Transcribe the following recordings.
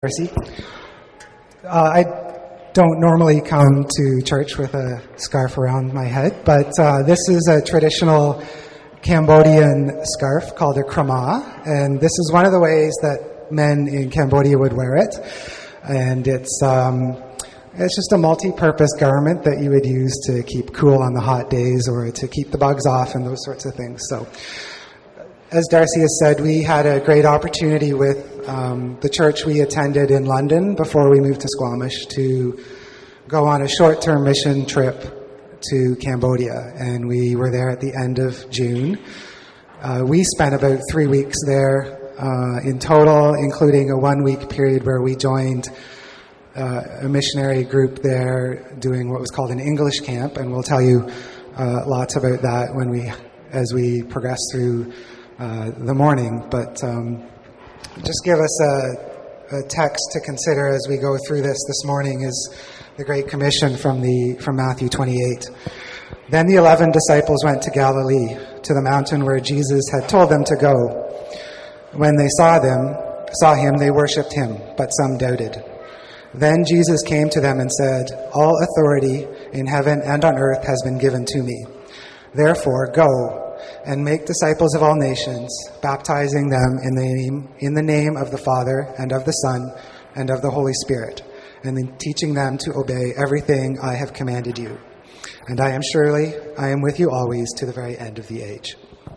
Darcy. I don't normally come to church with a scarf around my head, but this is a traditional Cambodian scarf called a krama, and this is one of the ways that men in Cambodia would wear it. And it's just a multi-purpose garment that you would use to keep cool on the hot days or to keep the bugs off and those sorts of things. So, as Darcy has said, we had a great opportunity with the church we attended in London before we moved to Squamish to go on a short-term mission trip to Cambodia, and we were there at the end of June. We spent about 3 weeks there in total, including a 1-week period where we joined a missionary group there doing what was called an English camp, and we'll tell you lots about that as we progress through the morning. But just give us a text to consider as we go through this morning is the Great Commission from Matthew 28. Then the 11 disciples went to Galilee, to the mountain where Jesus had told them to go. When they saw him, they worshipped him, but some doubted. Then Jesus came to them and said, "All authority in heaven and on earth has been given to me. Therefore, go and make disciples of all nations, baptizing them in the name of the Father and of the Son and of the Holy Spirit, and then teaching them to obey everything I have commanded you. And I am with you always to the very end of the age."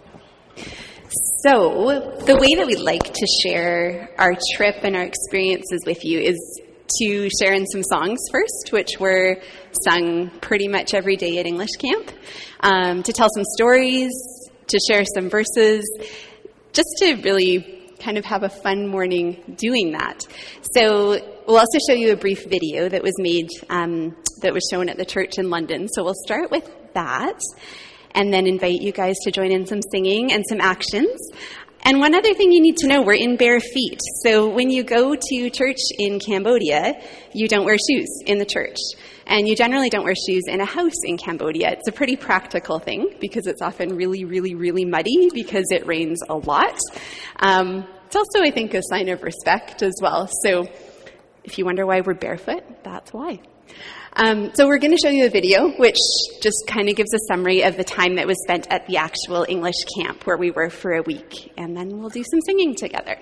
So, the way that we like to share our trip and our experiences with you is to share in some songs first, which were sung pretty much every day at English camp, to tell some stories, to share some verses, just to really kind of have a fun morning doing that. So we'll also show you a brief video that was made, that was shown at the church in London. So we'll start with that, and then invite you guys to join in some singing and some actions. And one other thing you need to know, we're in bare feet. So when you go to church in Cambodia, you don't wear shoes in the church. And you generally don't wear shoes in a house in Cambodia. It's a pretty practical thing because it's often really, really, really muddy because it rains a lot. It's also, I think, a sign of respect as well. So if you wonder why we're barefoot, that's why. So we're going to show you a video, which just kind of gives a summary of the time that was spent at the actual English camp where we were for a week. And then we'll do some singing together.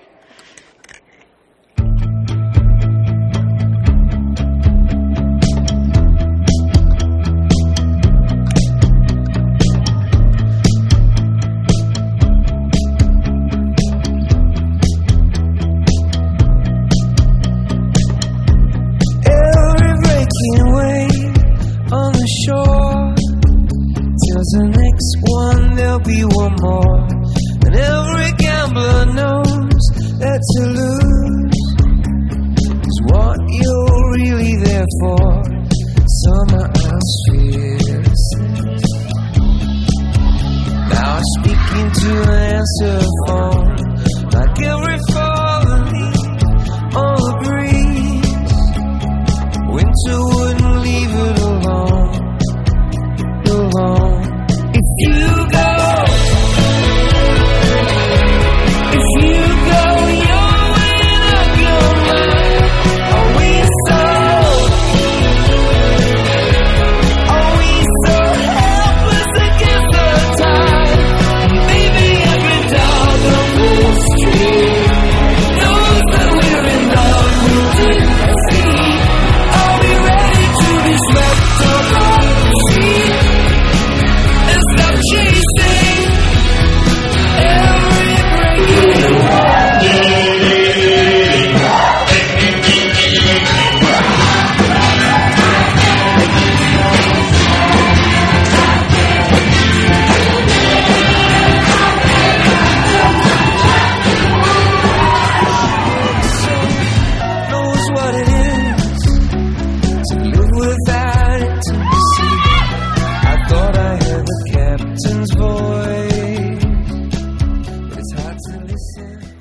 The next one, there'll be one more. And every gambler knows that to lose is what you're really there for. Someone else fears. Now I'm speaking to an answer phone, like every fallen leaf on the breeze. Winter wouldn't leave it alone. If you go, you're weighing up your mind. Are we so helpless against the tide? Baby, every dog on the street knows that we're in love with defeat. Are we ready to be swept off the sheet and stop chasing every breaking wall? Knows what it is to live without intimacy. I thought I heard the captain's voice, but it's hard to listen.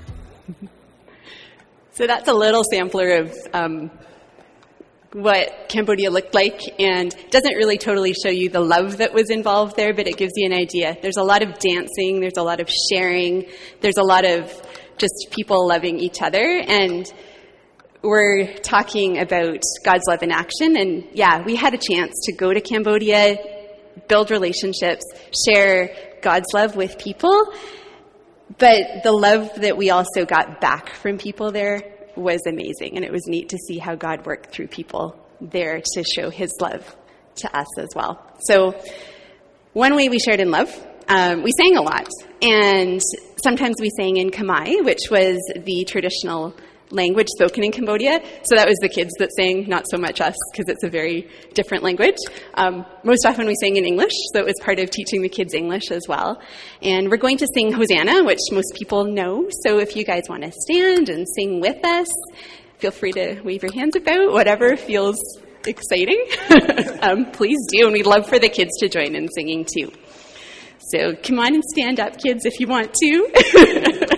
So that's a little sampler of what Cambodia looked like, and doesn't really totally show you the love that was involved there, but it gives you an idea. There's a lot of dancing, there's a lot of sharing, there's a lot of just people loving each other, and we're talking about God's love in action. And yeah, we had a chance to go to Cambodia, build relationships, share God's love with people. But the love that we also got back from people there was amazing. And it was neat to see how God worked through people there to show his love to us as well. So one way we shared in love, we sang a lot. And sometimes we sang in Khmer, which was the traditional language spoken in Cambodia. So that was the kids that sang, not so much us, because it's a very different language. Most often we sang in English, so it was part of teaching the kids English as well. And we're going to sing Hosanna, which most people know. So if you guys want to stand and sing with us, feel free to wave your hands about, whatever feels exciting. Please do, and we'd love for the kids to join in singing too. So come on and stand up, kids, if you want to.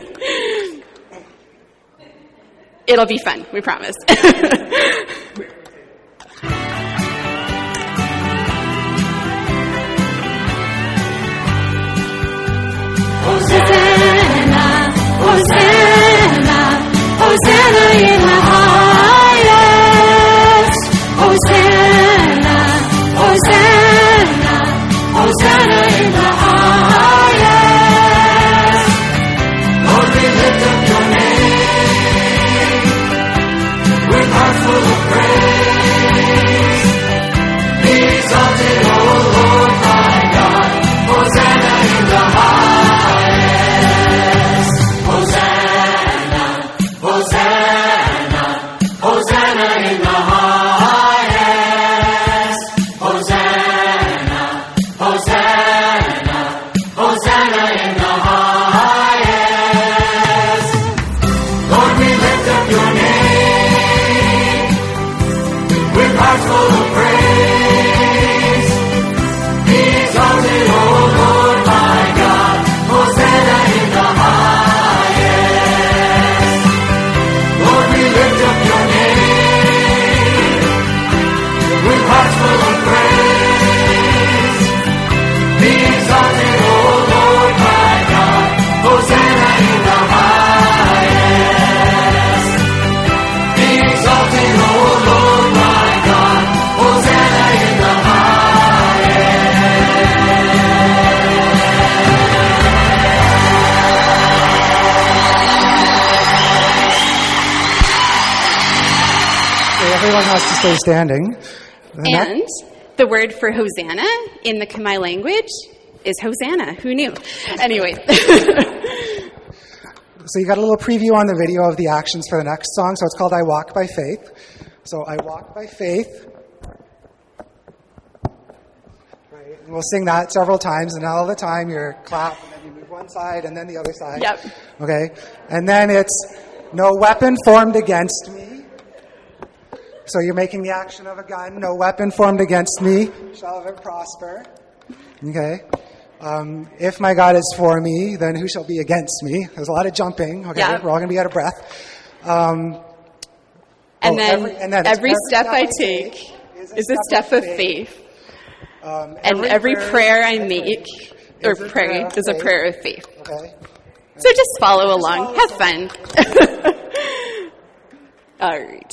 It'll be fun, we promise. Hosanna, Hosanna, Hosanna in the highest. Hosanna, Hosanna, Hosanna in the highest. Lord, we lift up your name with hearts full of praise. Be exalted, O Lord my God. Hosanna in the highest. Hosanna, Hosanna, Hosanna in the highest. Hosanna, Hosanna, Hosanna in the highest. Lord, we lift up your name with hearts full of praise. Be exalted, O Lord my God. Hosanna in the highest. Lord, we lift up your name with hearts full of praise. Be exalted, O Lord my God. Hosanna in the highest. Be exalted, O Lord my God. Hosanna in the So everyone has to stay standing. And the word for Hosanna in the Khmer language is Hosanna. Who knew? Anyway. So you got a little preview on the video of the actions for the next song. So it's called I Walk by Faith. So I walk by faith. Right. And we'll sing that several times. And all the time you clap and then you move one side and then the other side. Yep. Okay. And then it's no weapon formed against me. So you're making the action of a gun. No weapon formed against me shall ever prosper. Okay. If my God is for me, then who shall be against me? There's a lot of jumping. Okay. Yeah. We're all going to be out of breath. And then every step I take is a step of faith. And every prayer I make or pray is a prayer of faith. Okay. So just follow along. Have fun. All right.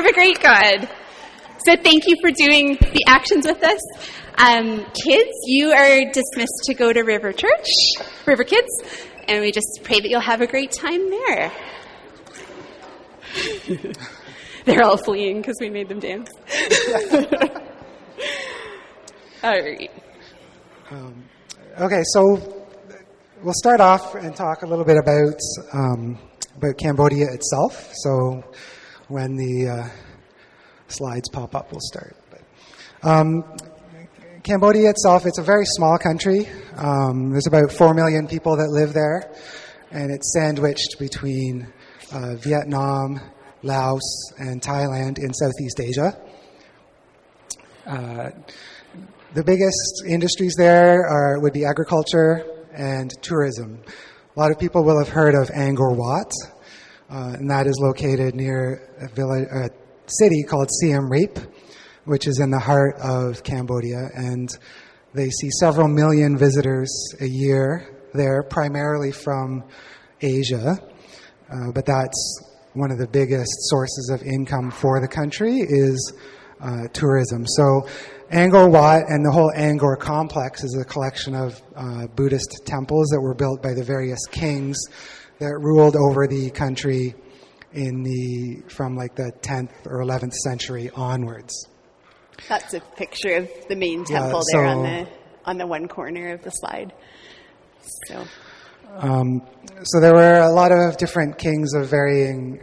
serve a great God. So thank you for doing the actions with us. Kids, you are dismissed to go to River Church, River Kids, and we just pray that you'll have a great time there. They're all fleeing because we made them dance. All right. Okay, so we'll start off and talk a little bit about Cambodia itself. So when the slides pop up, we'll start. Cambodia itself, it's a very small country. There's about 4 million people that live there, and it's sandwiched between Vietnam, Laos, and Thailand in Southeast Asia. The biggest industries there would be agriculture and tourism. A lot of people will have heard of Angkor Wat, and that is located near a city called Siem Reap, which is in the heart of Cambodia, and they see several million visitors a year there, primarily from Asia, but that's one of the biggest sources of income for the country is tourism. So Angkor Wat and the whole Angkor complex is a collection of Buddhist temples that were built by the various kings that ruled over the country from like the 10th or 11th century onwards. That's a picture of the main temple there on the one corner of the slide. So there were a lot of different kings of varying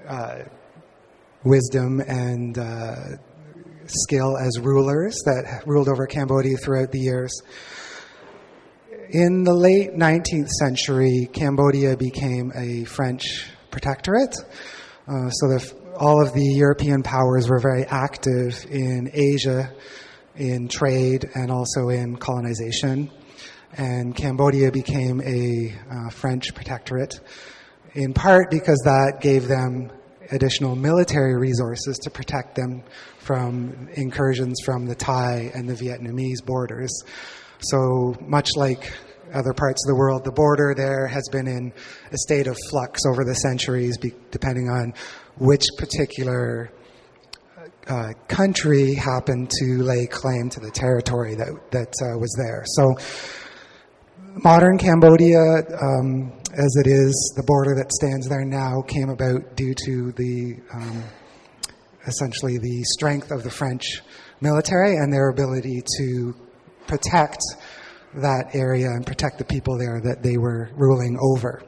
wisdom and skill as rulers that ruled over Cambodia throughout the years. In the late 19th century, Cambodia became a French protectorate. All of the European powers were very active in Asia, in trade, and also in colonization. And Cambodia became a French protectorate, in part because that gave them additional military resources to protect them from incursions from the Thai and the Vietnamese borders. So much like other parts of the world, the border there has been in a state of flux over the centuries, depending on which particular country happened to lay claim to the territory that was there. So modern Cambodia, as it is, the border that stands there now came about due to essentially the strength of the French military and their ability to protect that area and protect the people there that they were ruling over.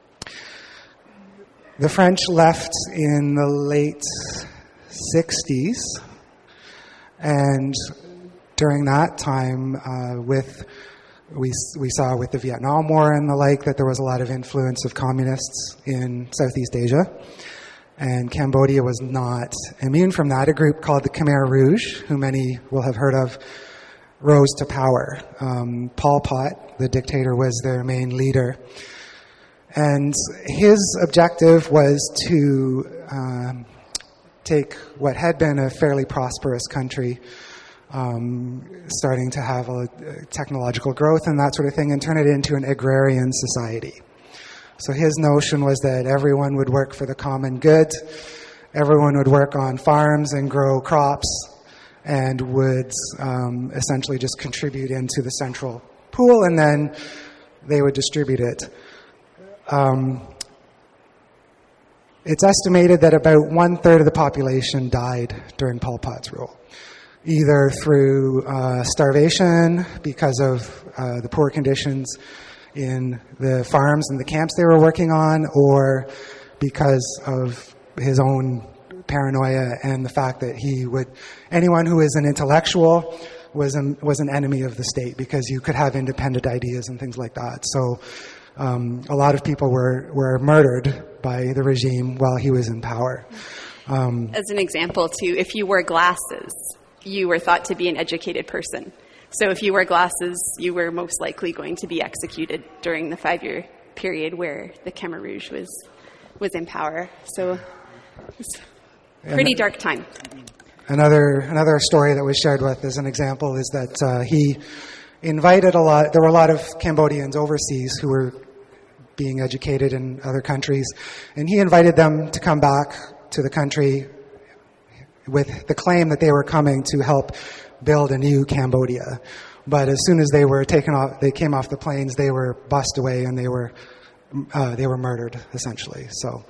The French left in the late 60s, and during that time, we saw with the Vietnam War and the like that there was a lot of influence of communists in Southeast Asia, and Cambodia was not immune from that. A group called the Khmer Rouge, who many will have heard of, rose to power. Pol Pot, the dictator, was their main leader. And his objective was to take what had been a fairly prosperous country, starting to have a technological growth and that sort of thing, and turn it into an agrarian society. So his notion was that everyone would work for the common good, everyone would work on farms and grow crops, and would essentially just contribute into the central pool, and then they would distribute it. It's estimated that about 1/3 of the population died during Pol Pot's rule, either through starvation because of the poor conditions in the farms and the camps they were working on, or because of his own paranoia and the fact that anyone who is an intellectual was an enemy of the state, because you could have independent ideas and things like that. So a lot of people were murdered by the regime while he was in power. As an example, too, if you wore glasses, you were thought to be an educated person. So if you wore glasses, you were most likely going to be executed during the 5-year period where the Khmer Rouge was in power. So it's a pretty dark time. Another story that was shared with as an example is that he invited there were a lot of Cambodians overseas who were being educated in other countries, and he invited them to come back to the country with the claim that they were coming to help build a new Cambodia. But as soon as they came off the planes, they were bussed away and they were murdered, essentially. So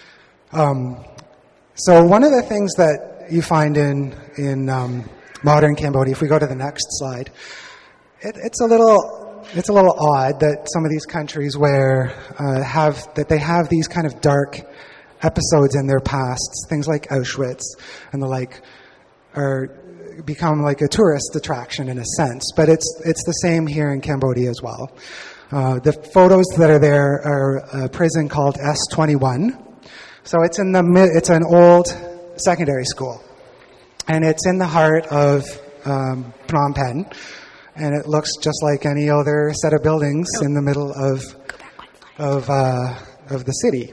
one of the things that you find in modern Cambodia, if we go to the next slide, it's a little odd that some of these countries where they have these kind of dark episodes in their pasts, things like Auschwitz and the like, are become like a tourist attraction in a sense. But it's the same here in Cambodia as well. The photos that are there are a prison called S21. So it's an old secondary school, and it's in the heart of Phnom Penh, and it looks just like any other set of buildings in the middle of the city.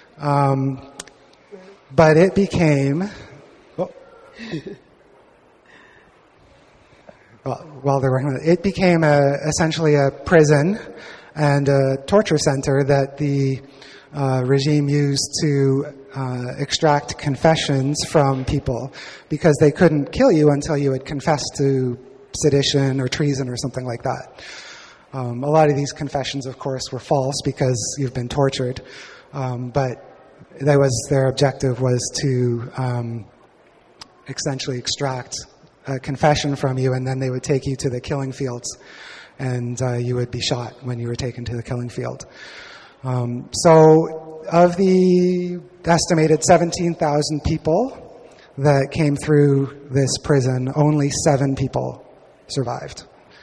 But it became it became essentially a prison and a torture center that the regime used to extract confessions from people, because they couldn't kill you until you had confessed to sedition or treason or something like that. A lot of these confessions, of course, were false because you've been tortured, but their objective was to essentially extract a confession from you, and then they would take you to the killing fields, and you would be shot when you were taken to the killing field. So of the estimated 17,000 people that came through this prison, only 7 people survived.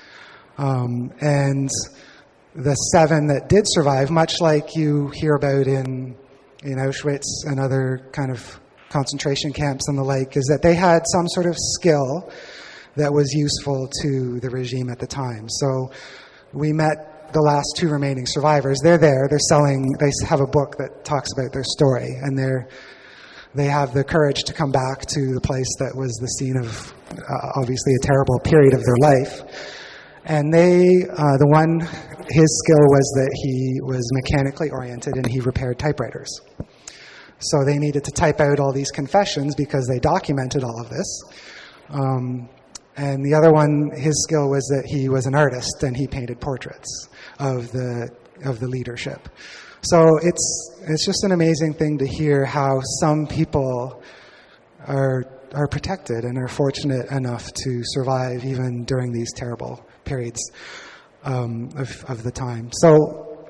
And the 7 that did survive, much like you hear about in Auschwitz and other kind of concentration camps and the like, is that they had some sort of skill that was useful to the regime at the time. So we met the last 2 remaining survivors. They're there. They have a book that talks about their story, and they have the courage to come back to the place that was the scene of obviously a terrible period of their life. And his skill was that he was mechanically oriented and he repaired typewriters. So they needed to type out all these confessions because they documented all of this. And the other one, his skill was that he was an artist and he painted portraits of the leadership. So it's just an amazing thing to hear how some people are protected and are fortunate enough to survive even during these terrible periods of the time. So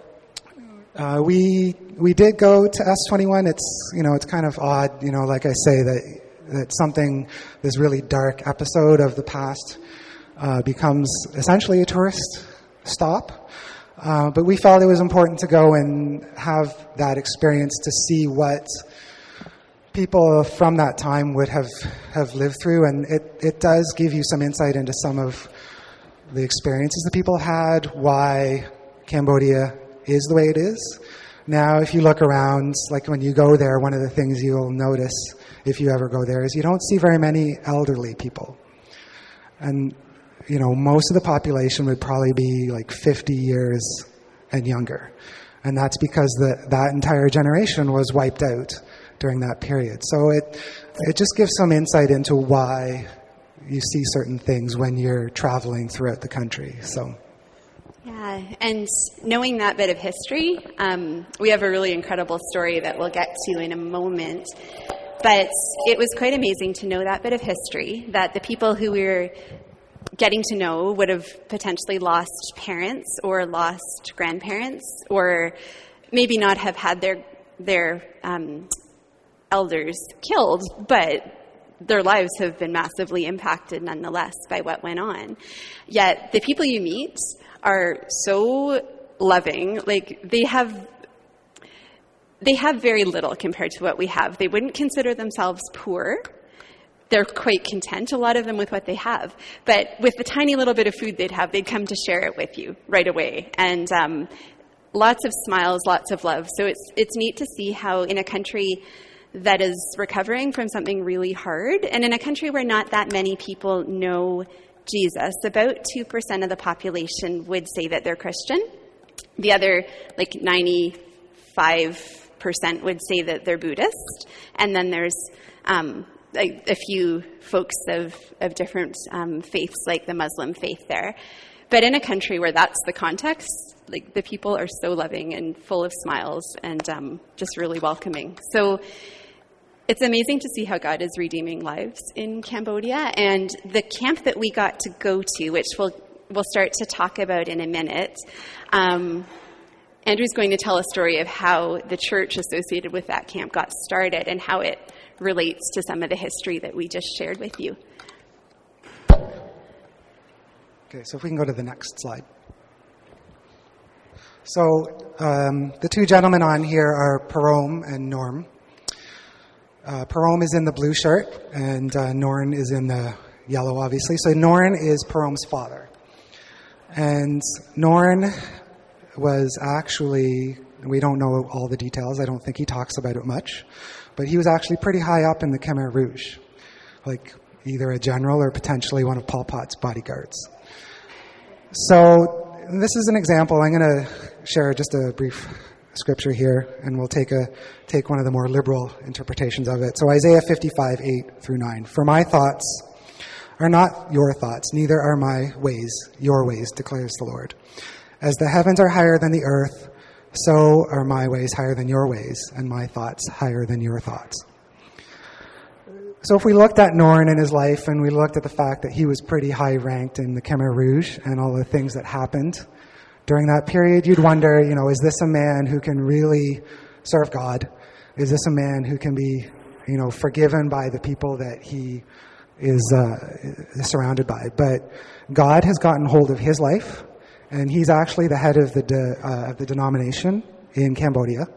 we did go to S21. It's kind of odd, like I say, that something, this really dark episode of the past becomes essentially a tourist stop. But we felt it was important to go and have that experience to see what people from that time would have lived through. And it does give you some insight into some of the experiences that people had, why Cambodia is the way it is. Now, if you look around, like when you go there, one of the things you'll notice if you ever go there is you don't see very many elderly people. And, most of the population would probably be like 50 years and younger. And that's because that entire generation was wiped out during that period. So it just gives some insight into why you see certain things when you're traveling throughout the country. So. Yeah, and knowing that bit of history, we have a really incredible story that we'll get to in a moment. But it was quite amazing to know that bit of history, that the people who we were getting to know would have potentially lost parents or lost grandparents, or maybe not have had their elders killed, but their lives have been massively impacted nonetheless by what went on. Yet the people you meet are so loving. Like, they have very little compared to what we have. They wouldn't consider themselves poor. They're quite content, a lot of them, with what they have. But with the tiny little bit of food they'd have, they'd come to share it with you right away. And lots of smiles, lots of love. So it's neat to see how in a country that is recovering from something really hard, and in a country where not that many people know Jesus, about 2% of the population would say that they're Christian. The other, 95% would say that they're Buddhist. And then there's like a few folks of different faiths, like the Muslim faith there. But in a country where that's the context, like the people are so loving and full of smiles and just really welcoming. So it's amazing to see how God is redeeming lives in Cambodia. And the camp that we got to go to, which we'll start to talk about in a minute, Andrew's going to tell a story of how the church associated with that camp got started and how it relates to some of the history that we just shared with you. Okay, so if we can go to the next slide. So the two gentlemen on here are Parome and Norm. Parome is in the blue shirt, and Norn is in the yellow, obviously. So Norn is Parome's father. And Norn was actually, we don't know all the details, I don't think he talks about it much, but he was actually pretty high up in the Khmer Rouge, like either a general or potentially one of Pol Pot's bodyguards. So this is an example. I'm going to share just a brief scripture here, and we'll take one of the more liberal interpretations of it. So Isaiah 55, 8-9. For my thoughts are not your thoughts, neither are my ways your ways, declares the Lord. As the heavens are higher than the earth, so are my ways higher than your ways, and my thoughts higher than your thoughts. So if we looked at Norn and his life, and we looked at the fact that he was pretty high ranked in the Khmer Rouge and all the things that happened during that period, you'd wonder, is this a man who can really serve God? Is this a man who can be, forgiven by the people that he is surrounded by? But God has gotten hold of his life, and he's actually the head of the denomination in Cambodia.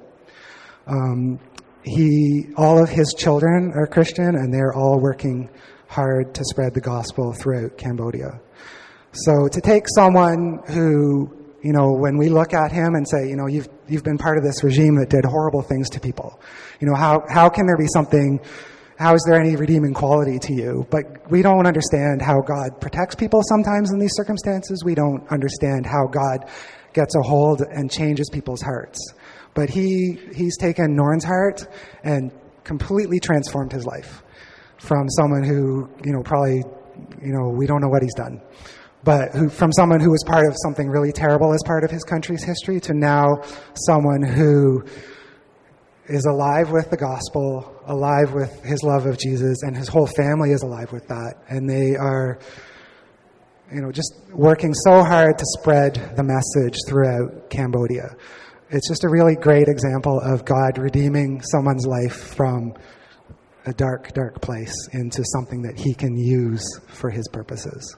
All of his children are Christian, and they're all working hard to spread the gospel throughout Cambodia. So to take someone who, when we look at him and say, you've been part of this regime that did horrible things to people, how can there be something, how is there any redeeming quality to you? But we don't understand how God protects people sometimes in these circumstances. We don't understand how God gets a hold and changes people's hearts. But he's taken Norn's heart and completely transformed his life from someone who, probably, we don't know what he's done, but from someone who was part of something really terrible as part of his country's history to now someone who is alive with the gospel, alive with his love of Jesus, and his whole family is alive with that. And they are, just working so hard to spread the message throughout Cambodia. It's just a really great example of God redeeming someone's life from a dark, dark place into something that he can use for his purposes.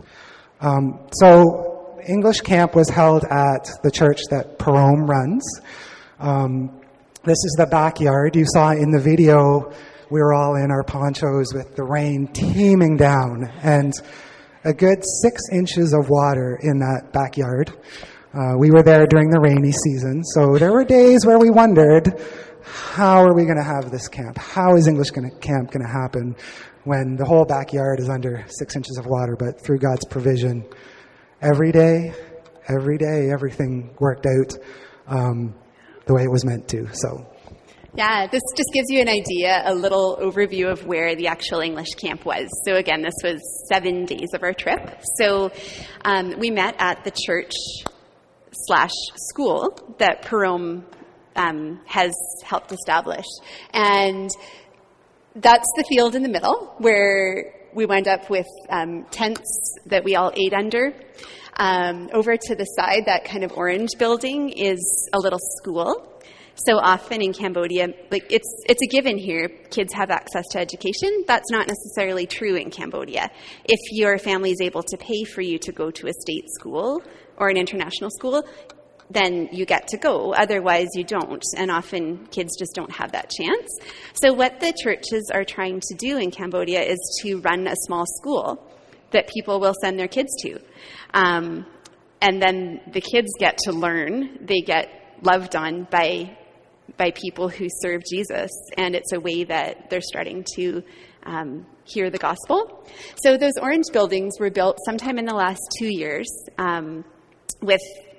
So English camp was held at the church that Parome runs. This is the backyard. You saw in the video, we were all in our ponchos with the rain teeming down, and a good 6 inches of water in that backyard. We were there during the rainy season, so there were days where we wondered, how are we going to have this camp? How is English camp going to happen when the whole backyard is under 6 inches of water? But through God's provision, every day, everything worked out the way it was meant to. So, yeah, this just gives you an idea, a little overview of where the actual English camp was. So again, this was 7 days of our trip. So we met at the church/school that Parome has helped establish. And that's the field in the middle where we wound up with tents that we all ate under. Over to the side, that kind of orange building is a little school. So often in Cambodia, it's a given here, kids have access to education. That's not necessarily true in Cambodia. If your family is able to pay for you to go to a state school or an international school, then you get to go. Otherwise, you don't. And often kids just don't have that chance. So what the churches are trying to do in Cambodia is to run a small school that people will send their kids to. And then the kids get to learn. They get loved on by people who serve Jesus. And it's a way that they're starting to hear the gospel. So those orange buildings were built sometime in the last 2 years with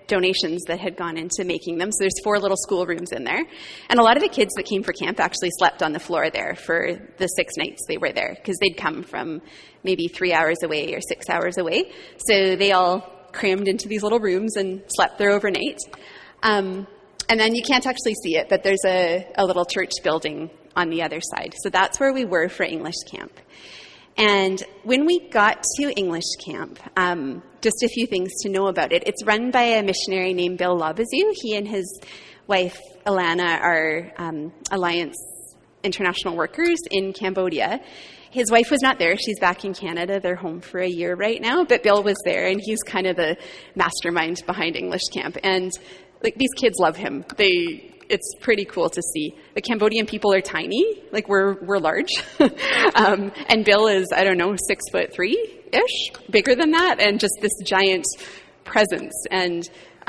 donations that had gone into making them. So there's 4 little schoolrooms in there. And a lot of the kids that came for camp actually slept on the floor there for the 6 nights they were there, because they'd come from maybe 3 hours away or 6 hours away. So they all crammed into these little rooms and slept there overnight. And then you can't actually see it, but there's a little church building on the other side. So that's where we were for English camp. And when we got to English camp, just a few things to know about it. It's run by a missionary named Bill Labazu. He and his wife, Alana, are Alliance International Workers in Cambodia. His wife was not there. She's back in Canada. They're home for a year right now. But Bill was there, and he's kind of the mastermind behind English camp. And these kids love him. It's pretty cool to see. The Cambodian people are tiny, we're large. And Bill is, 6'3"-ish, bigger than that, and just this giant presence. And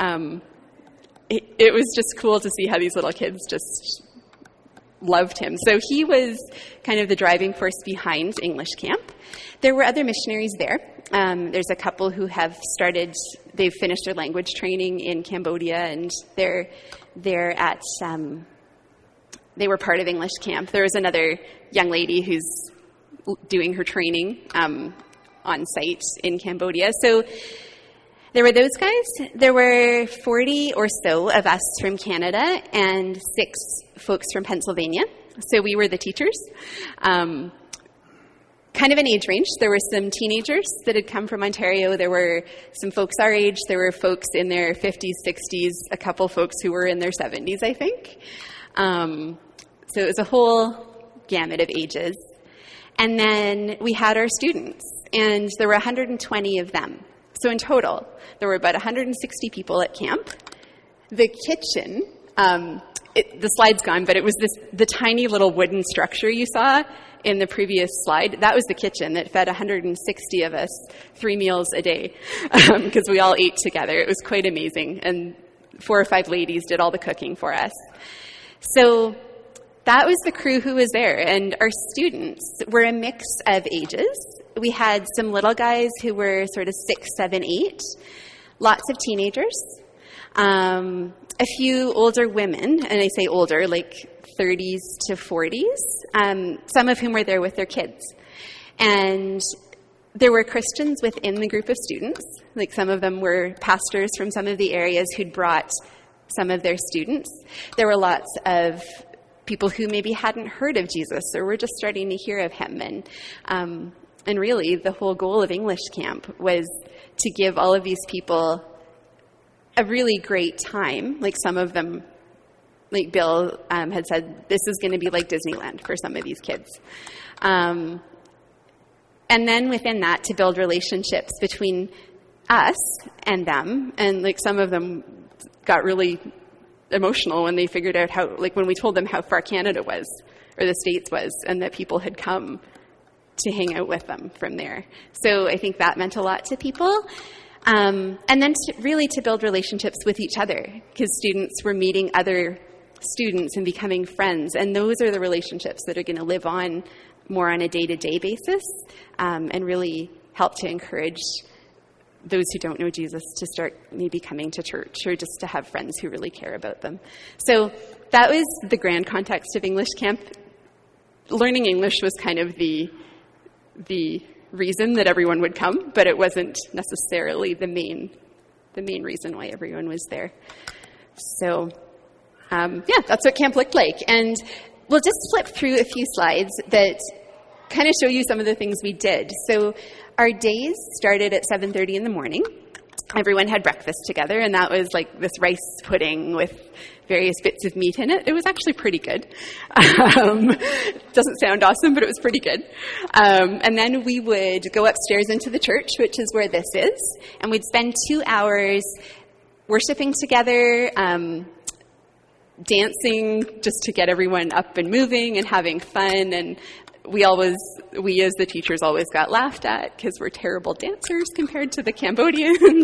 it was just cool to see how these little kids just loved him. So he was kind of the driving force behind English camp. There were other missionaries there. There's a couple who they've finished their language training in Cambodia, and they were part of English camp. There was another young lady who's doing her training on site in Cambodia. So there were those guys. There were 40 or so of us from Canada and 6 folks from Pennsylvania. So we were the teachers. Kind of an age range. There were some teenagers that had come from Ontario. There were some folks our age. There were folks in their 50s, 60s, a couple folks who were in their 70s, I think. So it was a whole gamut of ages. And then we had our students, and there were 120 of them. So in total, there were about 160 people at camp. The kitchen, the slide's gone, but it was the tiny little wooden structure you saw in the previous slide. That was the kitchen that fed 160 of us 3 meals a day, because we all ate together. It was quite amazing. And 4 or 5 ladies did all the cooking for us. So that was the crew who was there. And our students were a mix of ages. We had some little guys who were sort of 6, 7, 8, lots of teenagers, a few older women, and I say older, 30s to 40s, some of whom were there with their kids. And there were Christians within the group of students. Some of them were pastors from some of the areas who'd brought some of their students. There were lots of people who maybe hadn't heard of Jesus or were just starting to hear of him. And really, the whole goal of English camp was to give all of these people a really great time. Some of them, Bill had said, this is going to be like Disneyland for some of these kids. And then within that, to build relationships between us and them. And some of them got really emotional when they figured out how, when we told them how far Canada was, or the States was, and that people had come to hang out with them from there. So I think that meant a lot to people. And then to build relationships with each other, because students were meeting other students and becoming friends. And those are the relationships that are going to live on more on a day-to-day basis, and really help to encourage those who don't know Jesus to start maybe coming to church, or just to have friends who really care about them. So that was the grand context of English camp. Learning English was kind of the reason that everyone would come, but it wasn't necessarily the main reason why everyone was there. So, that's what camp looked like. And we'll just flip through a few slides that kind of show you some of the things we did. So our days started at 7:30 in the morning. Everyone had breakfast together, and that was this rice pudding with various bits of meat in it. It was actually pretty good. Doesn't sound awesome, but it was pretty good. And then we would go upstairs into the church, which is where this is, and we'd spend 2 hours worshiping together, dancing just to get everyone up and moving and having fun. And we as the teachers always got laughed at because we're terrible dancers compared to the Cambodians.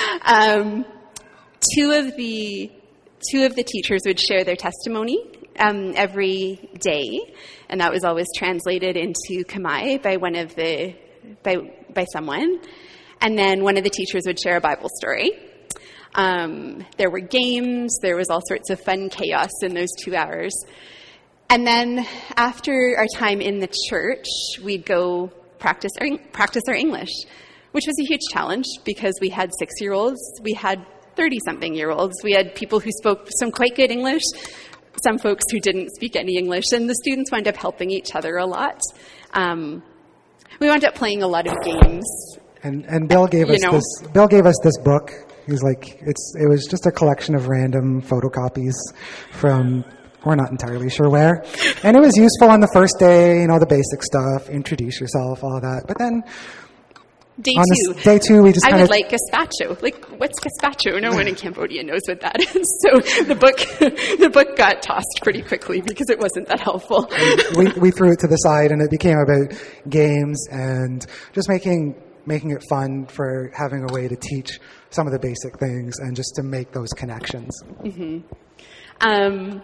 Two of the teachers would share their testimony every day, and that was always translated into Khmer by someone. And then one of the teachers would share a Bible story. There were games. There was all sorts of fun chaos in those 2 hours. And then after our time in the church, we'd go practice our English, which was a huge challenge because we had 6-year-olds, we had 30-something-year-olds, we had people who spoke some quite good English, some folks who didn't speak any English, and the students wound up helping each other a lot. We wound up playing a lot of games. And Bill gave us this book. He's like, it was just a collection of random photocopies from, we're not entirely sure where. And it was useful on the first day, the basic stuff, introduce yourself, all that. But then Day two, we just I would like gazpacho. Like, what's gazpacho? No one in Cambodia knows what that is. So the book got tossed pretty quickly because it wasn't that helpful. We threw it to the side, and it became about games and just making it fun for having a way to teach some of the basic things and just to make those connections. Mm-hmm. I'm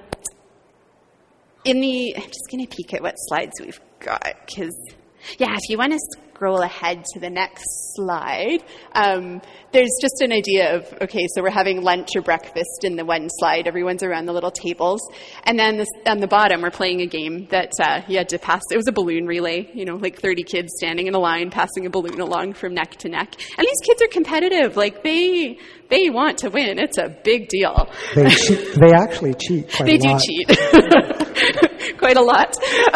just going to peek at what slides we've got because, if you want to scroll ahead to the next slide, there's just an idea of, so we're having lunch or breakfast in the one slide. Everyone's around the little tables. And then on the bottom, we're playing a game that you had to pass. It was a balloon relay, like 30 kids standing in a line, passing a balloon along from neck to neck. And these kids are competitive. Like, they want to win. It's a big deal. They actually cheat quite a lot. They do cheat. Quite a lot.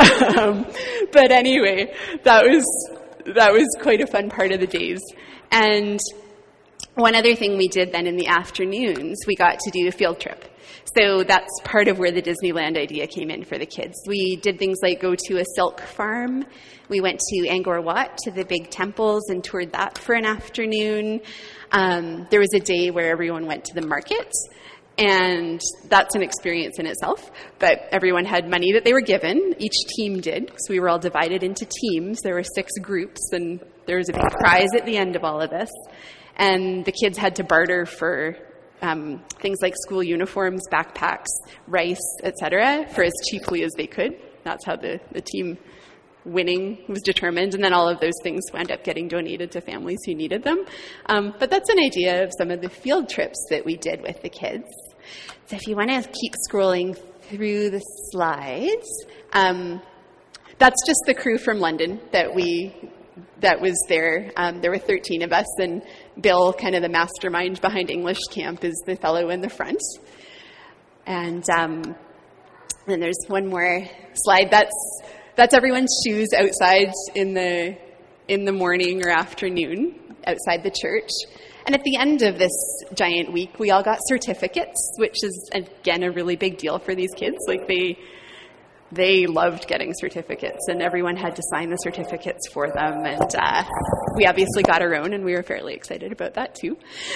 But anyway, that was quite a fun part of the days. And one other thing we did then in the afternoons, we got to do a field trip. So that's part of where the Disneyland idea came in for the kids. We did things like go to a silk farm. We went to Angkor Wat, to the big temples, and toured that for an afternoon. There was a day where everyone went to the market. And that's an experience in itself. But everyone had money that they were given. Each team did. So we were all divided into teams. There were 6 groups, and there was a big prize at the end of all of this. And the kids had to barter for things like school uniforms, backpacks, rice, etc., for as cheaply as they could. That's how the team winning was determined, and then all of those things wound up getting donated to families who needed them. But that's an idea of some of the field trips that we did with the kids. So if you want to keep scrolling through the slides, that's just the crew from London that was there. There were 13 of us, and Bill, kind of the mastermind behind English Camp, is the fellow in the front. And then there's one more slide. That's everyone's shoes outside in the morning or afternoon outside the church. And at the end of this giant week, we all got certificates, which is, again, a really big deal for these kids. Like, they loved getting certificates, and everyone had to sign the certificates for them. And we obviously got our own, and we were fairly excited about that, too.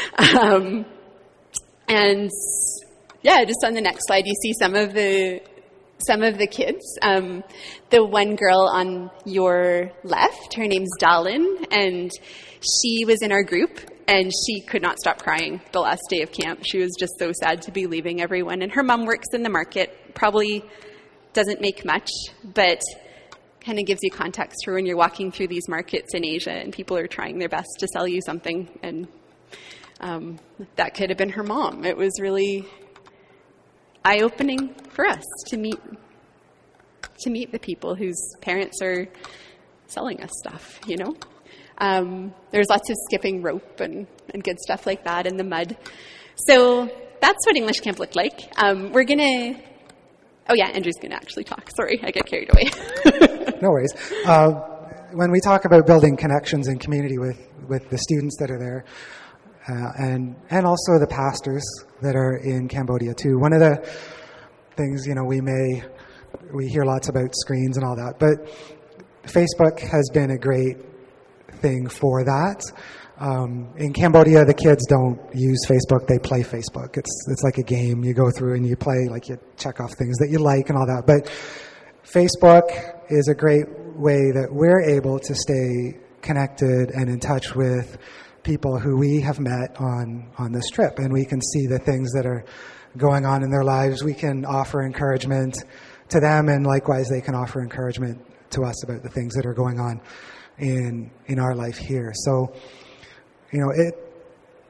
And, just on the next slide, you see some of the kids. The one girl on your left, her name's Dalin, and she was in our group, and she could not stop crying the last day of camp. She was just so sad to be leaving everyone. And her mom works in the market, probably doesn't make much, but kind of gives you context for when you're walking through these markets in Asia and people are trying their best to sell you something. And that could have been her mom. It was really eye-opening for us to meet the people whose parents are selling us stuff, There's lots of skipping rope and good stuff like that in the mud. So that's what English Camp looked like. Andrew's going to actually talk. Sorry, I get carried away. No worries. When we talk about building connections and community with the students that are there, and also the pastors that are in Cambodia too. One of the things, we hear lots about screens and all that, but Facebook has been a great thing for that. In Cambodia, the kids don't use Facebook; they play Facebook. It's like a game. You go through and you play, like you check off things that you like and all that. But Facebook is a great way that we're able to stay connected and in touch with people who we have met on this trip, and we can see the things that are going on in their lives. We can offer encouragement to them, and likewise they can offer encouragement to us about the things that are going on in our life here. So,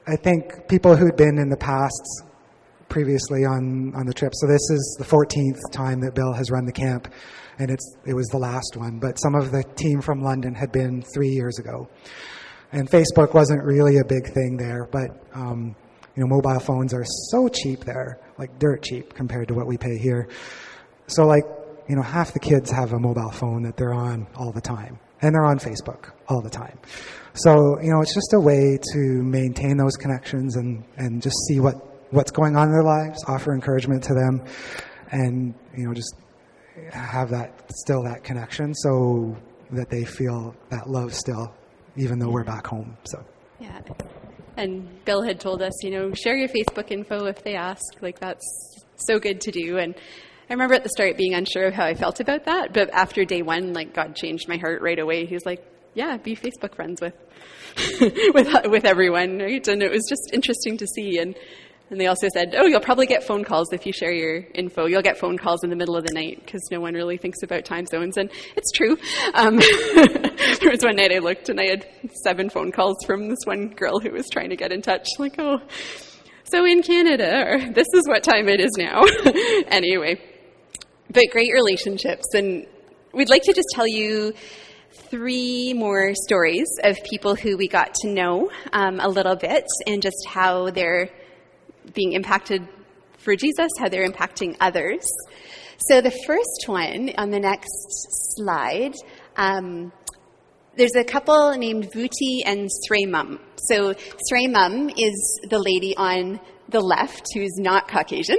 I think people who'd been in the past previously on the trip, so this is the 14th time that Bill has run the camp, and it was the last one, but some of the team from London had been 3 years ago. And Facebook wasn't really a big thing there, but mobile phones are so cheap there, like dirt cheap compared to what we pay here. So half the kids have a mobile phone that they're on all the time, and they're on Facebook all the time. So, it's just a way to maintain those connections and just see what's going on in their lives, offer encouragement to them, and, just have that connection so that they feel that love still, even though we're back home. So. Yeah. And Bill had told us, share your Facebook info if they ask. That's so good to do. And I remember at the start being unsure of how I felt about that, but after day one, God changed my heart right away. He was like, yeah, be Facebook friends with with everyone, right? And it was just interesting to see. And they also said, you'll probably get phone calls if you share your info. You'll get phone calls in the middle of the night because no one really thinks about time zones. And it's true. There was one night I looked and I had 7 phone calls from this one girl who was trying to get in touch. So in Canada, or this is what time it is now. Anyway, but great relationships. And we'd like to just tell you 3 more stories of people who we got to know a little bit and just how they're being impacted for Jesus, how they're impacting others. So the first one on the next slide, there's a couple named Vuti and Sreimum. So Sreimum is the lady on the left who's not Caucasian.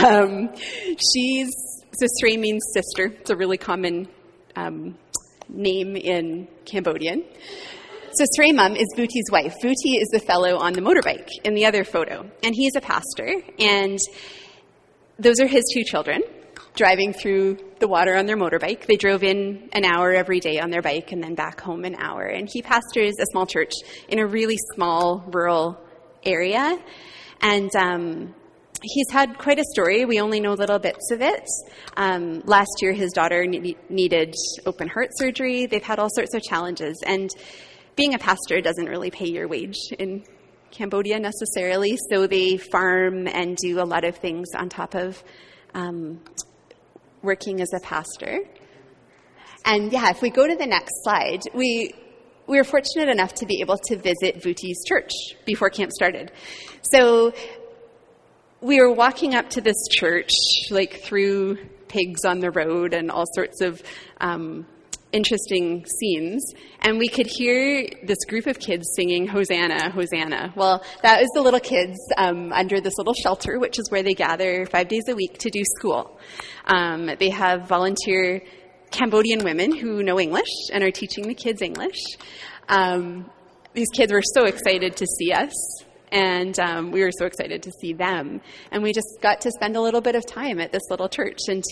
So Srei means sister. It's a really common name in Cambodian. So Sreimum is Vuti's wife. Vuti is the fellow on the motorbike in the other photo. And he's a pastor. And those are his 2 children driving through the water on their motorbike. They drove in an hour every day on their bike and then back home an hour. And he pastors a small church in a really small rural area. And he's had quite a story. We only know little bits of it. Last year, his daughter needed open heart surgery. They've had all sorts of challenges. And being a pastor doesn't really pay your wage in Cambodia necessarily, so they farm and do a lot of things on top of working as a pastor. And if we go to the next slide, we were fortunate enough to be able to visit Vuti's church before camp started. So we were walking up to this church, through pigs on the road and all sorts of interesting scenes, and we could hear this group of kids singing Hosanna, Hosanna. Well, that was the little kids under this little shelter, which is where they gather 5 days a week to do school. They have volunteer Cambodian women who know English and are teaching the kids English. These kids were so excited to see us, and we were so excited to see them. And we just got to spend a little bit of time at this little church and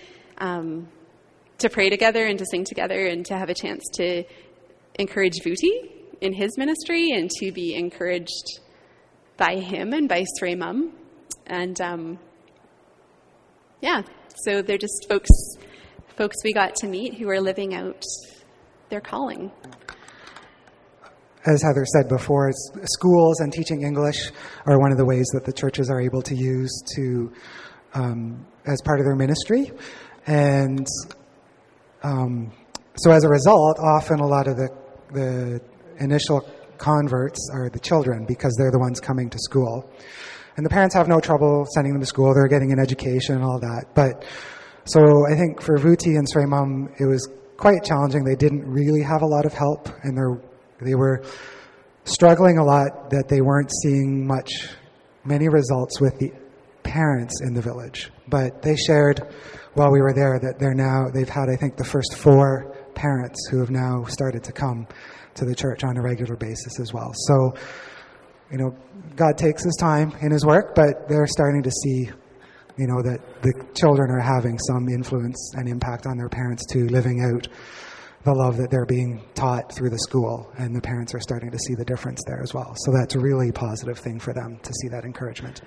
to pray together and to sing together and to have a chance to encourage Vuti in his ministry and to be encouraged by him and by Sreimum. And so they're just folks we got to meet who are living out their calling. As Heather said before, schools and teaching English are one of the ways that the churches are able to use as part of their ministry. And so as a result, often a lot of the initial converts are the children because they're the ones coming to school. And the parents have no trouble sending them to school. They're getting an education and all that. But so I think for Vuti and Sreimum, it was quite challenging. They didn't really have a lot of help, and they were struggling a lot that they weren't seeing many results with the parents in the village. But they shared while we were there that they've had, I think, the first 4 parents who have now started to come to the church on a regular basis as well. So, God takes his time in his work, but they're starting to see, that the children are having some influence and impact on their parents too, living out the love that they're being taught through the school, and the parents are starting to see the difference there as well. So that's a really positive thing for them to see that encouragement.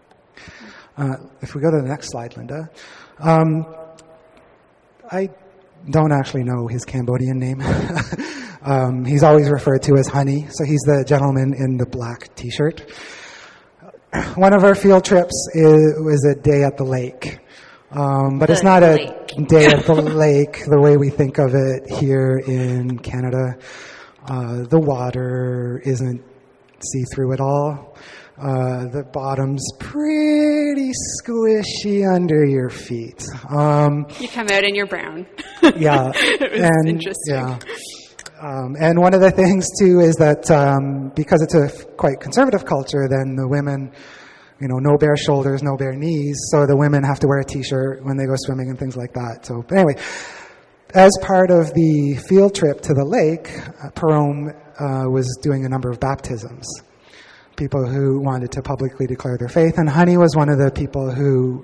If we go to the next slide, Linda. I don't actually know his Cambodian name, He's always referred to as Honey, so he's the gentleman in the black T-shirt. One of our field trips was a day at the lake. But it's not a day at the lake the way we think of it here in Canada. The water isn't see-through at all. The bottom's pretty squishy under your feet. You come out and you're brown. Yeah. It was interesting. Yeah. And one of the things, too, is that because it's a quite conservative culture, then the women, no bare shoulders, no bare knees, so the women have to wear a T-shirt when they go swimming and things like that. So, but anyway, as part of the field trip to the lake, Parome was doing a number of baptisms, people who wanted to publicly declare their faith, and Honey was one of the people who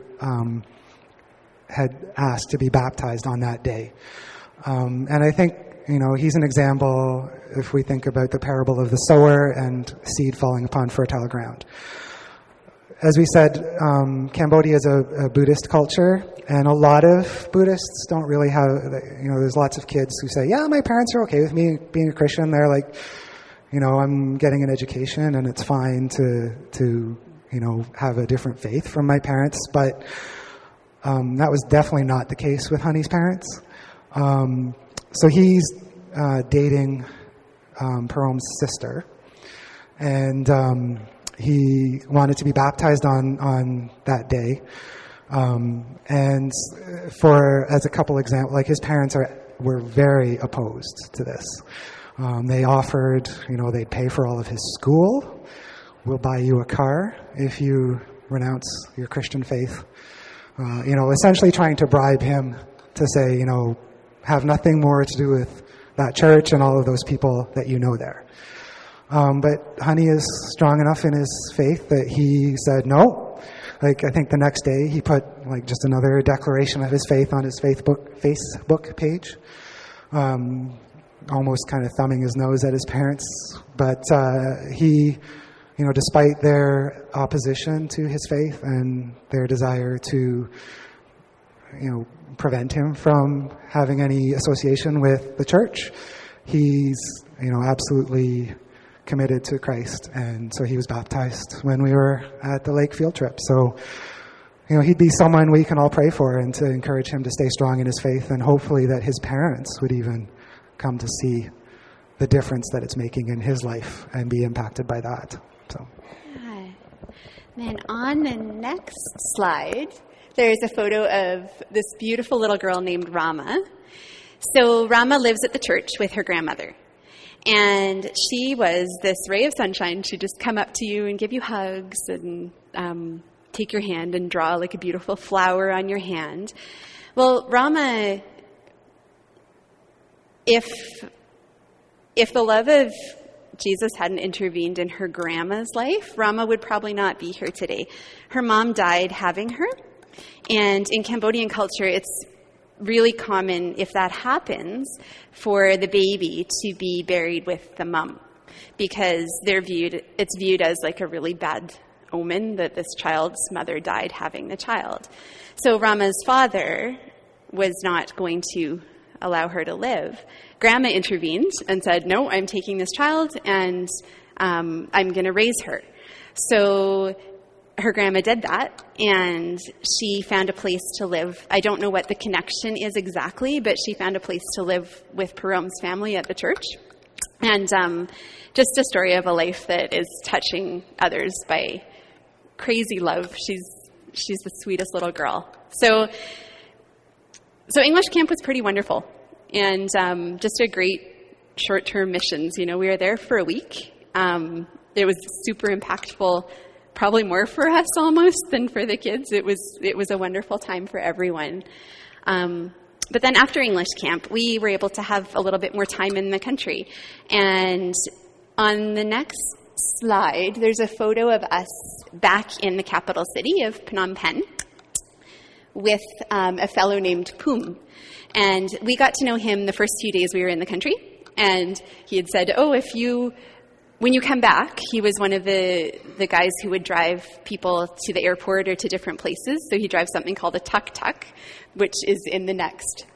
had asked to be baptized on that day. And I think, he's an example if we think about the parable of the sower and seed falling upon fertile ground. As we said, Cambodia is a Buddhist culture, and a lot of Buddhists don't really have, there's lots of kids who say, yeah, my parents are okay with me being a Christian. They're like, I'm getting an education and it's fine to have a different faith from my parents. But that was definitely not the case with Honey's parents. So he's dating Parome's sister, and he wanted to be baptized on that day. And as a couple examples, like his parents were very opposed to this. They offered, they'd pay for all of his school. We'll buy you a car if you renounce your Christian faith. Essentially trying to bribe him to say, have nothing more to do with that church and all of those people that there. But Honey is strong enough in his faith that he said no. I think the next day he put just another declaration of his faith on his Facebook page, almost kind of thumbing his nose at his parents. But he, despite their opposition to his faith and their desire to, prevent him from having any association with the church, he's, absolutely committed to Christ, and so he was baptized when we were at the lake field trip. So, he'd be someone we can all pray for and to encourage him to stay strong in his faith, and hopefully that his parents would even come to see the difference that it's making in his life and be impacted by that. So, yeah. Then on the next slide, there's a photo of this beautiful little girl named Rama. So Rama lives at the church with her grandmother. And she was this ray of sunshine. She'd just come up to you and give you hugs and take your hand and draw a beautiful flower on your hand. Well, Rama, if the love of Jesus hadn't intervened in her grandma's life, Rama would probably not be here today. Her mom died having her. And in Cambodian culture, it's really common, if that happens, for the baby to be buried with the mom, because it's viewed as a really bad omen that this child's mother died having the child. So Rama's father was not going to allow her to live. Grandma intervened and said, no, I'm taking this child and I'm going to raise her. So her grandma did that, and she found a place to live. I don't know what the connection is exactly, but she found a place to live with Parome's family at the church. And just a story of a life that is touching others by crazy love. She's the sweetest little girl. So English camp was pretty wonderful, and just a great short-term missions. We were there for a week. It was super impactful. Probably more for us almost than for the kids. It was a wonderful time for everyone. But then after English camp, we were able to have a little bit more time in the country. And on the next slide, there's a photo of us back in the capital city of Phnom Penh with a fellow named Poom. And we got to know him the first few days we were in the country. And he had said, when you come back, he was one of the guys who would drive people to the airport or to different places. So he drives something called a tuk-tuk, which is in the next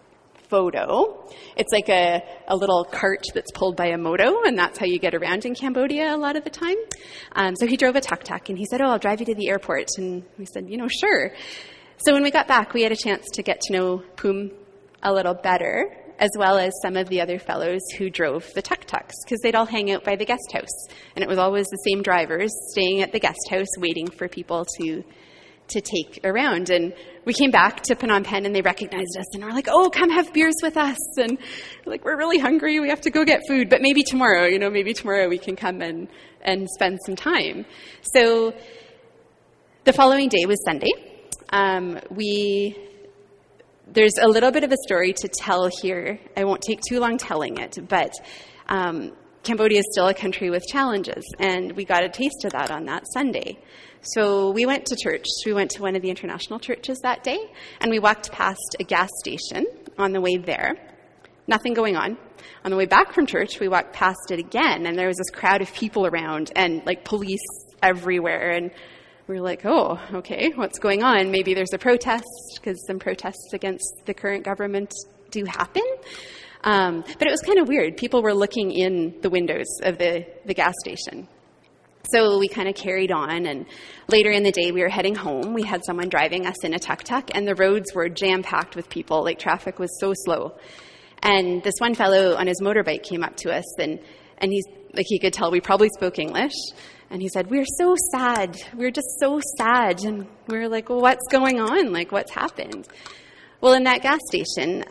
photo. It's like a little cart that's pulled by a moto, and that's how you get around in Cambodia a lot of the time. So he drove a tuk-tuk, and he said, I'll drive you to the airport. And we said, sure. So when we got back, we had a chance to get to know Poom a little better, as well as some of the other fellows who drove the tuk-tuks, because they'd all hang out by the guest house. And it was always the same drivers staying at the guest house waiting for people to take around. And we came back to Phnom Penh, and they recognized us, and were like, come have beers with us. And we're like, we're really hungry. We have to go get food. But maybe tomorrow, we can come and spend some time. So the following day was Sunday. There's a little bit of a story to tell here. I won't take too long telling it, but Cambodia is still a country with challenges, and we got a taste of that on that Sunday. So we went to church. We went to one of the international churches that day, and we walked past a gas station on the way there. Nothing going on. On the way back from church, we walked past it again, and there was this crowd of people around and police everywhere, and we were like, okay, what's going on? Maybe there's a protest, because some protests against the current government do happen. But it was kind of weird. People were looking in the windows of the gas station. So we kind of carried on, and later in the day we were heading home. We had someone driving us in a tuk-tuk, and the roads were jam-packed with people. Traffic was so slow. And this one fellow on his motorbike came up to us, and he's he could tell we probably spoke English. And he said, we're so sad. We're just so sad. And we were like, well, what's going on? What's happened? Well, in that gas station,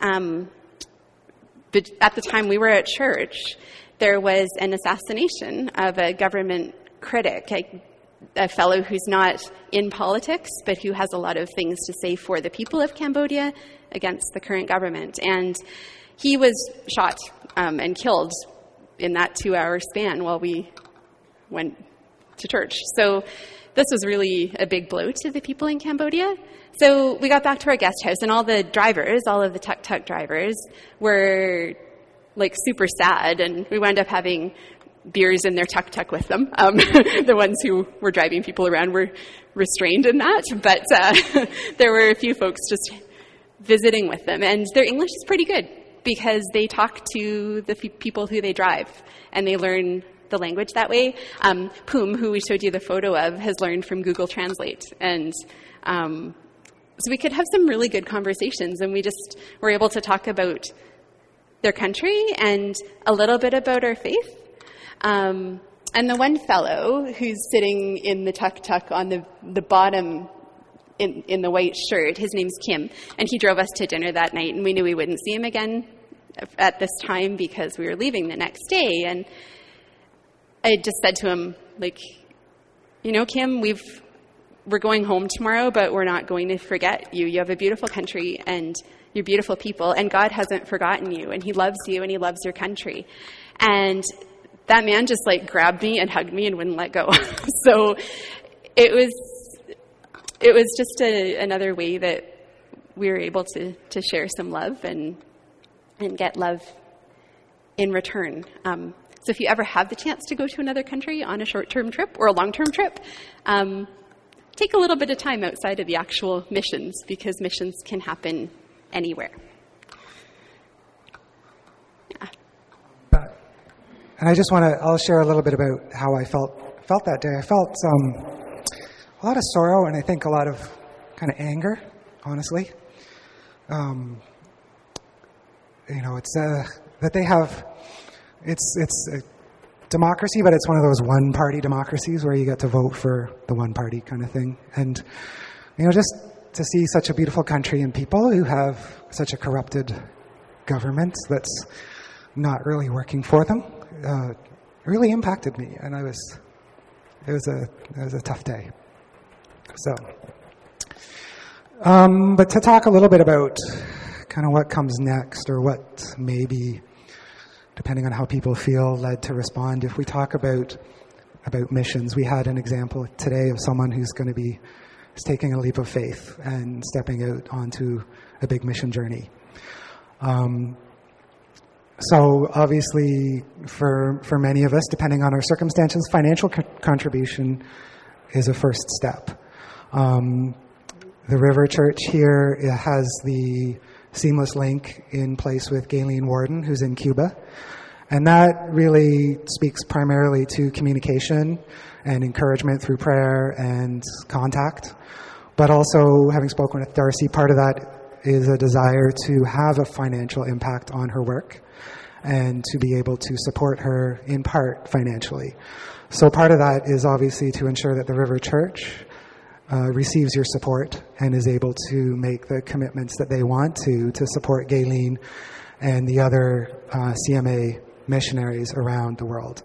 but at the time we were at church, there was an assassination of a government critic, a fellow who's not in politics, but who has a lot of things to say for the people of Cambodia against the current government. And he was shot and killed in that 2-hour span while we went to church. So this was really a big blow to the people in Cambodia. So we got back to our guest house, and all the drivers, all of the tuk-tuk drivers, were super sad, and we wound up having beers in their tuk-tuk with them. The ones who were driving people around were restrained in that, but there were a few folks just visiting with them, and their English is pretty good because they talk to the people who they drive, and they learn the language that way. Poom, who we showed you the photo of, has learned from Google Translate, and so we could have some really good conversations, and we just were able to talk about their country and a little bit about our faith. And the one fellow who's sitting in the tuk-tuk on the bottom in the white shirt, his name's Kim, and he drove us to dinner that night, and we knew we wouldn't see him again at this time because we were leaving the next day. And I just said to him, Kim, we're going home tomorrow, but we're not going to forget you. You have a beautiful country, and you're beautiful people, and God hasn't forgotten you, and he loves you, and he loves your country. And that man just grabbed me and hugged me and wouldn't let go. So it was just another way that we were able to share some love and get love in return. So if you ever have the chance to go to another country on a short-term trip or a long-term trip, take a little bit of time outside of the actual missions, because missions can happen anywhere. Yeah. And I'll share a little bit about how I felt that day. I felt a lot of sorrow, and I think a lot of kind of anger, honestly. It's that they have, it's a democracy, but it's one of those one-party democracies where you get to vote for the one party kind of thing. And, just to see such a beautiful country and people who have such a corrupted government that's not really working for them, really impacted me. And it was a tough day. So, but to talk a little bit about kind of what comes next, or what maybe, depending on how people feel, led to respond. If we talk about missions, we had an example today of someone who's taking a leap of faith and stepping out onto a big mission journey. So obviously, for many of us, depending on our circumstances, financial contribution is a first step. The River Church here, it has the seamless link in place with Gayleen Warden, who's in Cuba. And that really speaks primarily to communication and encouragement through prayer and contact. But also, having spoken with Darcy, part of that is a desire to have a financial impact on her work and to be able to support her in part financially. So part of that is obviously to ensure that the River Church receives your support and is able to make the commitments that they want to support Gayleen and the other CMA missionaries around the world.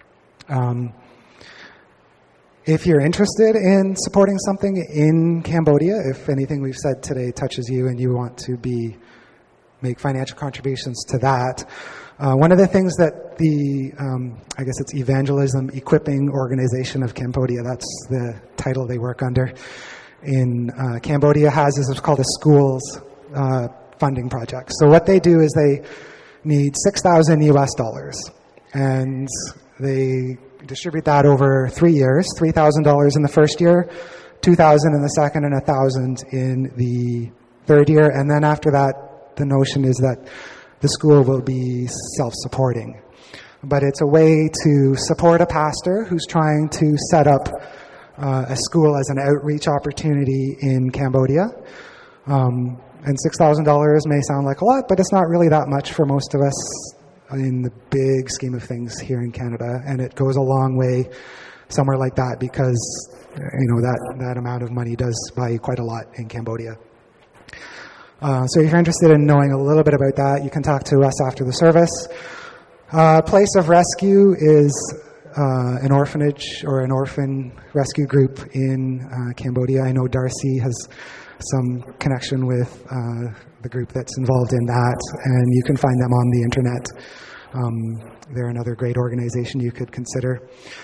If you're interested in supporting something in Cambodia, if anything we've said today touches you and you want to make financial contributions to that, one of the things that the, I guess it's Evangelism Equipping Organization of Cambodia, that's the title they work under, in Cambodia has is what's called a schools funding project. So what they do is they need $6,000 and they distribute that over 3 years, $3,000 in the first year, $2,000 in the second, and $1,000 in the third year. And then after that, the notion is that the school will be self-supporting. But it's a way to support a pastor who's trying to set up a school as an outreach opportunity in Cambodia. And $6,000 may sound like a lot, but it's not really that much for most of us in the big scheme of things here in Canada. And it goes a long way somewhere like that because, that amount of money does buy you quite a lot in Cambodia. So if you're interested in knowing a little bit about that, you can talk to us after the service. Place of Rescue is an orphanage or an orphan rescue group in Cambodia. I know Darcy has some connection with the group that's involved in that, and you can find them on the internet. They're another great organization you could consider.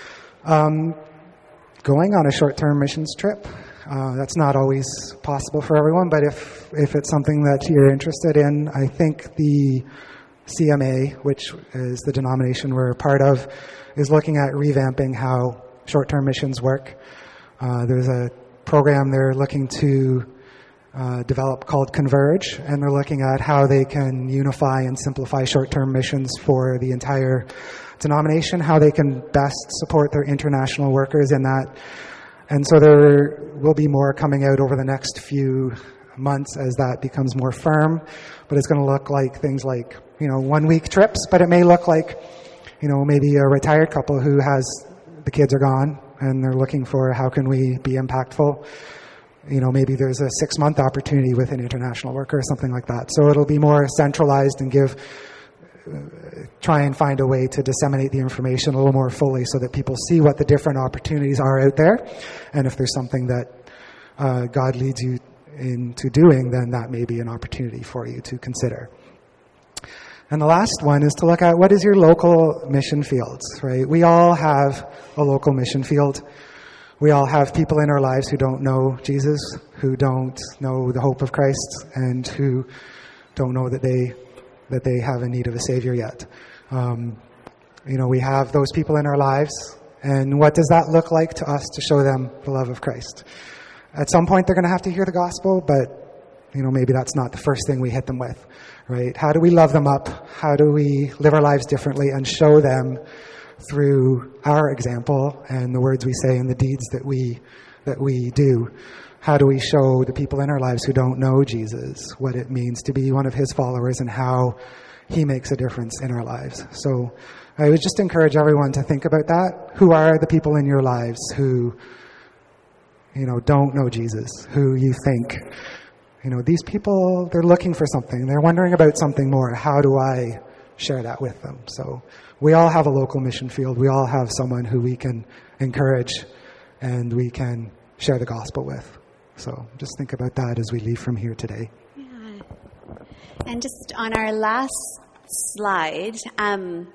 Going on a short-term missions trip. That's not always possible for everyone, but if it's something that you're interested in, I think the CMA, which is the denomination we're a part of, is looking at revamping how short-term missions work. There's a program they're looking to develop called Converge, and they're looking at how they can unify and simplify short-term missions for the entire denomination, how they can best support their international workers in that. And so there will be more coming out over the next few months as that becomes more firm. But it's going to look like things like, 1 week trips, but it may look like, maybe a retired couple who has, the kids are gone and they're looking for how can we be impactful. Maybe there's a 6-month opportunity with an international worker or something like that. So it'll be more centralized and try and find a way to disseminate the information a little more fully so that people see what the different opportunities are out there. And if there's something that God leads you into doing, then that may be an opportunity for you to consider. And the last one is to look at what is your local mission fields, right? We all have a local mission field. We all have people in our lives who don't know Jesus, who don't know the hope of Christ, and who don't know that they have a need of a Savior yet. We have those people in our lives, and what does that look like to us to show them the love of Christ? At some point, they're going to have to hear the gospel, but maybe that's not the first thing we hit them with, right? How do we love them up? How do we live our lives differently and show them through our example and the words we say and the deeds that we do? How do we show the people in our lives who don't know Jesus what it means to be one of his followers and how he makes a difference in our lives? So I would just encourage everyone to think about that. Who are the people in your lives who, don't know Jesus, who you think, these people, they're looking for something. They're wondering about something more. How do I share that with them? So we all have a local mission field. We all have someone who we can encourage and we can share the gospel with. So just think about that as we leave from here today. Yeah. And just on our last slide, I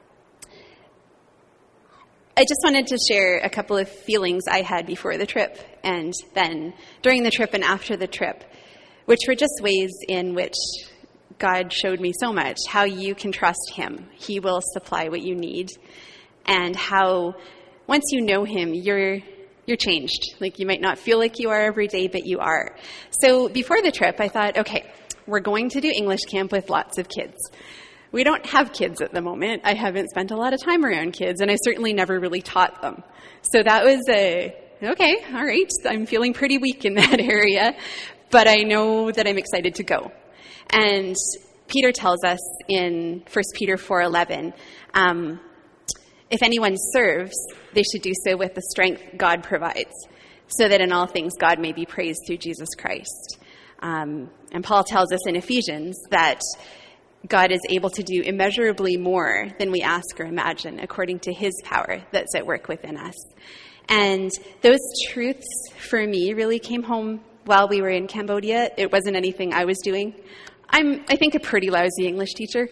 just wanted to share a couple of feelings I had before the trip and then during the trip and after the trip, which were just ways in which God showed me so much, how you can trust him. He will supply what you need. And how once you know him, you're changed. Like, you might not feel like you are every day, but you are. So before the trip, I thought, okay, we're going to do English camp with lots of kids. We don't have kids at the moment. I haven't spent a lot of time around kids, and I certainly never really taught them. So that was okay, all right, I'm feeling pretty weak in that area, but I know that I'm excited to go. And Peter tells us in 1 Peter 4:11, if anyone serves, they should do so with the strength God provides, so that in all things God may be praised through Jesus Christ. And Paul tells us in Ephesians that God is able to do immeasurably more than we ask or imagine, according to his power that's at work within us. And those truths for me really came home while we were in Cambodia. It wasn't anything I was doing. I'm, I think, a pretty lousy English teacher,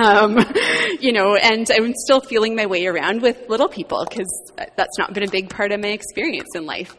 and I'm still feeling my way around with little people because that's not been a big part of my experience in life.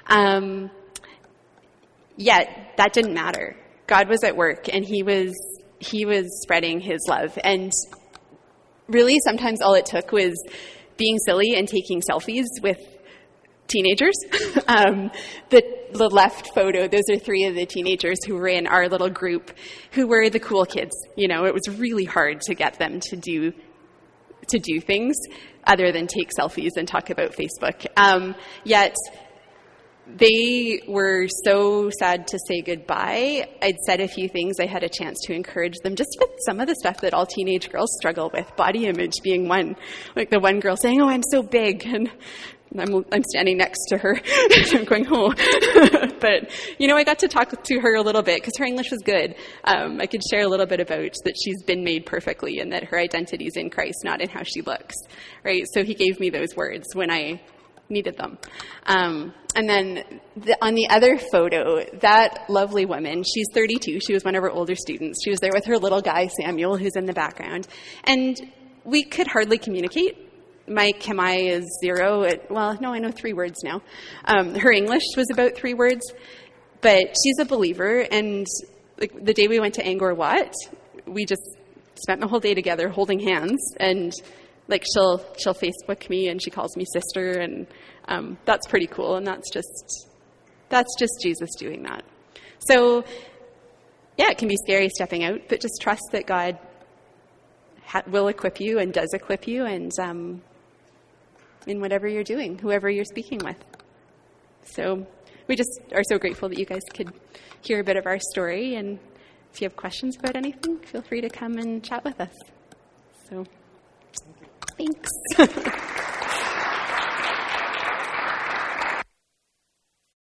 Yet that didn't matter. God was at work, and He was spreading His love. And really, sometimes all it took was being silly and taking selfies with teenagers. The left photo, those are 3 of the teenagers who were in our little group who were the cool kids. You know, it was really hard to get them to do things other than take selfies and talk about Facebook. Yet they were so sad to say goodbye. I'd said a few things. I had a chance to encourage them just with some of the stuff that all teenage girls struggle with, body image being one. Like the one girl saying, "Oh, I'm so big," and I'm standing next to her. I'm going, "Oh." But, I got to talk to her a little bit because her English was good. I could share a little bit about that she's been made perfectly and that her identity is in Christ, not in how she looks, right? So he gave me those words when I needed them. And then on the other photo, that lovely woman, she's 32. She was one of our older students. She was there with her little guy, Samuel, who's in the background. And we could hardly communicate. My Khmer is 0. I know 3 words now. Her English was about 3 words, but she's a believer. And the day we went to Angkor Wat, we just spent the whole day together holding hands. And she'll Facebook me and she calls me sister, and that's pretty cool. And that's just Jesus doing that. So yeah, it can be scary stepping out, but just trust that God will equip you and does equip you, and in whatever you're doing, whoever you're speaking with. So we just are so grateful that you guys could hear a bit of our story. And if you have questions about anything, feel free to come and chat with us. So thanks.